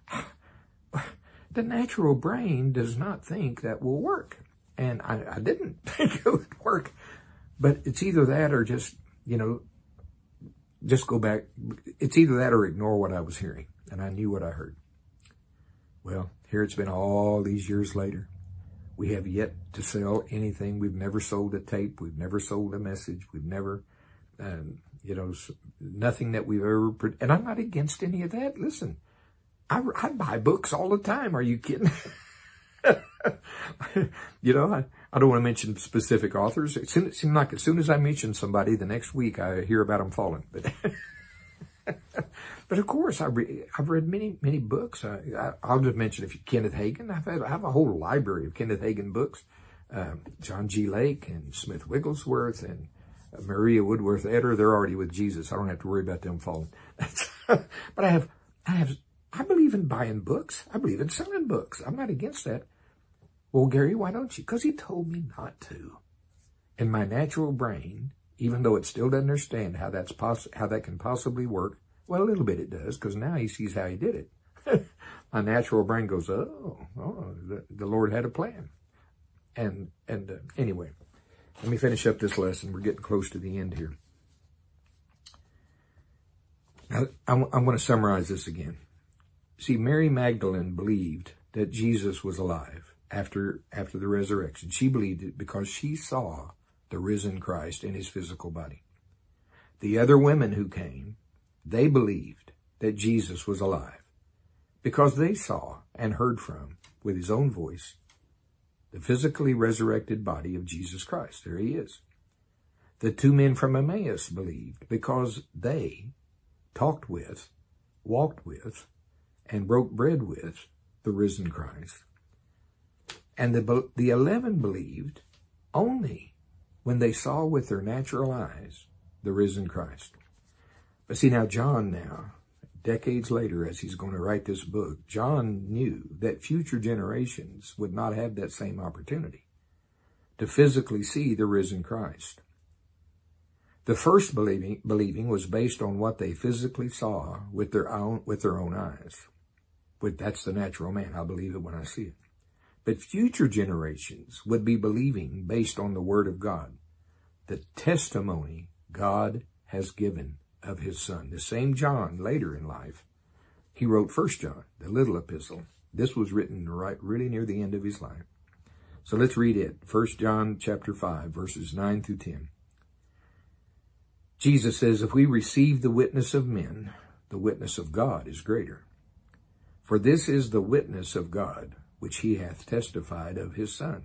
The natural brain does not think that will work, and I, I didn't think it would work. But it's either that or just, you know, just go back. It's either that or ignore what I was hearing. And I knew what I heard. Well, here it's been all these years later. We have yet to sell anything. We've never sold a tape. We've never sold a message. We've never, um, you know, nothing that we've ever, and I'm not against any of that. Listen, I, I buy books all the time. Are you kidding? You know, I, I don't want to mention specific authors. It seems, it seems like as soon as I mention somebody, the next week I hear about them falling. But, but of course, I re, I've read many, many books. I, I, I'll just mention a few. Kenneth Hagin. I've had, I have a whole library of Kenneth Hagin books. Um, John G. Lake and Smith Wigglesworth and uh, Maria Woodworth Etter. They're already with Jesus. I don't have to worry about them falling. But I have, I have, I believe in buying books. I believe in selling books. I'm not against that. Well, Gary, why don't you? Because he told me not to. And my natural brain, even though it still doesn't understand how that's poss- how that can possibly work, well, a little bit it does, because now he sees how he did it. My natural brain goes, oh, oh the, the Lord had a plan. And and uh, anyway, let me finish up this lesson. We're getting close to the end here. Now, I'm, I'm going to summarize this again. See, Mary Magdalene believed that Jesus was alive. After after the resurrection. She believed it because she saw the risen Christ in his physical body. The other women who came, they believed that Jesus was alive because they saw and heard from, with his own voice, the physically resurrected body of Jesus Christ. There he is. The two men from Emmaus believed because they talked with, walked with, and broke bread with the risen Christ. And the, the eleven believed only when they saw with their natural eyes the risen Christ. But see, now John now, decades later, as he's going to write this book, John knew that future generations would not have that same opportunity to physically see the risen Christ. The first believing, believing was based on what they physically saw with their own, with their own eyes. But that's the natural man. I believe it when I see it. But future generations would be believing based on the Word of God, the testimony God has given of his Son. The same John, later in life, he wrote First John, the little epistle. This was written right really near the end of his life. So let's read it. First John chapter five, verses nine through ten. Jesus says, if we receive the witness of men, the witness of God is greater. For this is the witness of God, which he hath testified of his Son.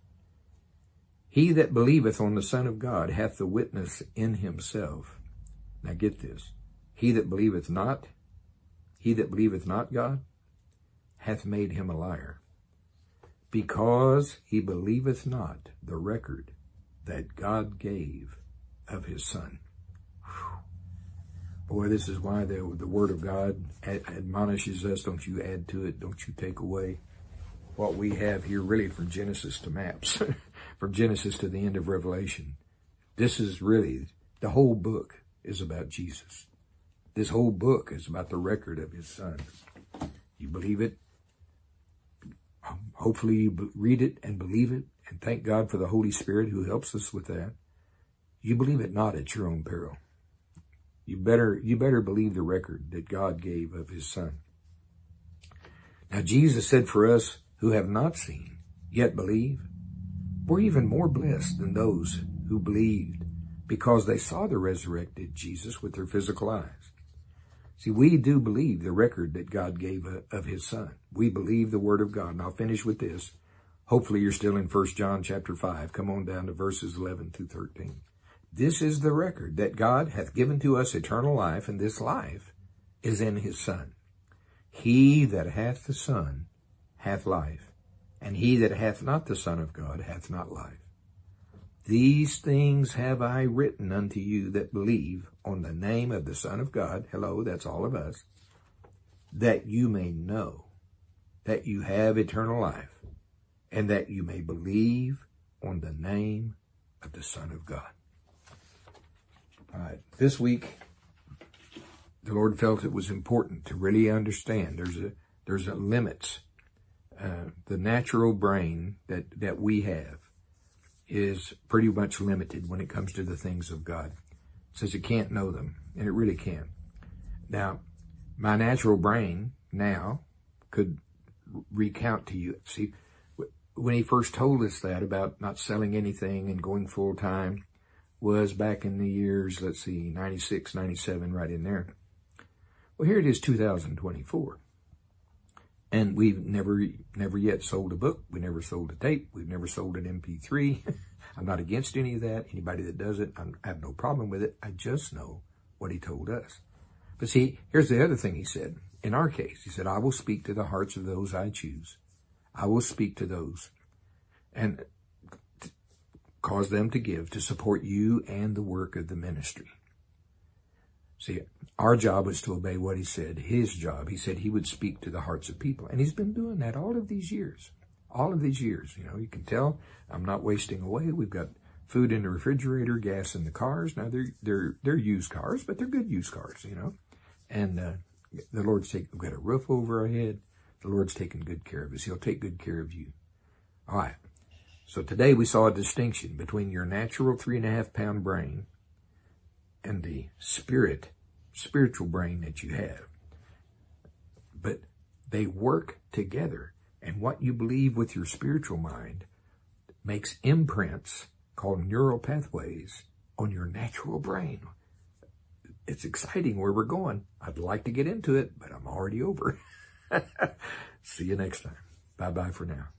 He that believeth on the Son of God hath the witness in himself. Now get this. He that believeth not, he that believeth not God, hath made him a liar, because he believeth not the record that God gave of his Son. Whew. Boy, this is why the, the Word of God ad- admonishes us. Don't you add to it. Don't you take away what we have here, really from Genesis to maps, from Genesis to the end of Revelation. This is really, the whole book is about Jesus. This whole book is about the record of his Son. You believe it? Hopefully you read it and believe it, and thank God for the Holy Spirit who helps us with that. You believe it not at your own peril. You better, you better believe the record that God gave of his Son. Now Jesus said, for us who have not seen, yet believe, we're even more blessed than those who believed, because they saw the resurrected Jesus with their physical eyes. See, we do believe the record that God gave of his Son. We believe the Word of God. And I'll finish with this. Hopefully you're still in First John chapter five. Come on down to verses eleven through thirteen. This is the record, that God hath given to us eternal life, and this life is in his Son. He that hath the Son hath life, and he that hath not the Son of God hath not life. These things have I written unto you that believe on the name of the Son of God. Hello, that's all of us. That you may know that you have eternal life, and that you may believe on the name of the Son of God. All right, this week, the Lord felt it was important to really understand there's a there's a limits. Uh, the natural brain that, that we have is pretty much limited when it comes to the things of God. It says it can't know them, and it really can. Now, my natural brain now could recount to you. See, when he first told us that about not selling anything and going full time was back in the years, let's see, ninety-six, ninety-seven, right in there. Well, here it is, two thousand twenty-four. And we've never, never yet sold a book. We never sold a tape. We've never sold an M P three. I'm not against any of that. Anybody that does it, I'm, I have no problem with it. I just know what he told us. But see, here's the other thing he said. In our case, he said, I will speak to the hearts of those I choose. I will speak to those and t- cause them to give to support you and the work of the ministry. See, our job was to obey what he said. His job, he said he would speak to the hearts of people. And he's been doing that all of these years. All of these years. You know, you can tell I'm not wasting away. We've got food in the refrigerator, gas in the cars. Now, they're they're they're used cars, but they're good used cars, you know. And uh, the Lord's taking, we've got a roof over our head. The Lord's taking good care of us. He'll take good care of you. All right. So today we saw a distinction between your natural three and a half pound brain and the spirit, spiritual brain that you have. But they work together. And what you believe with your spiritual mind makes imprints called neural pathways on your natural brain. It's exciting where we're going. I'd like to get into it, but I'm already over. See you next time. Bye-bye for now.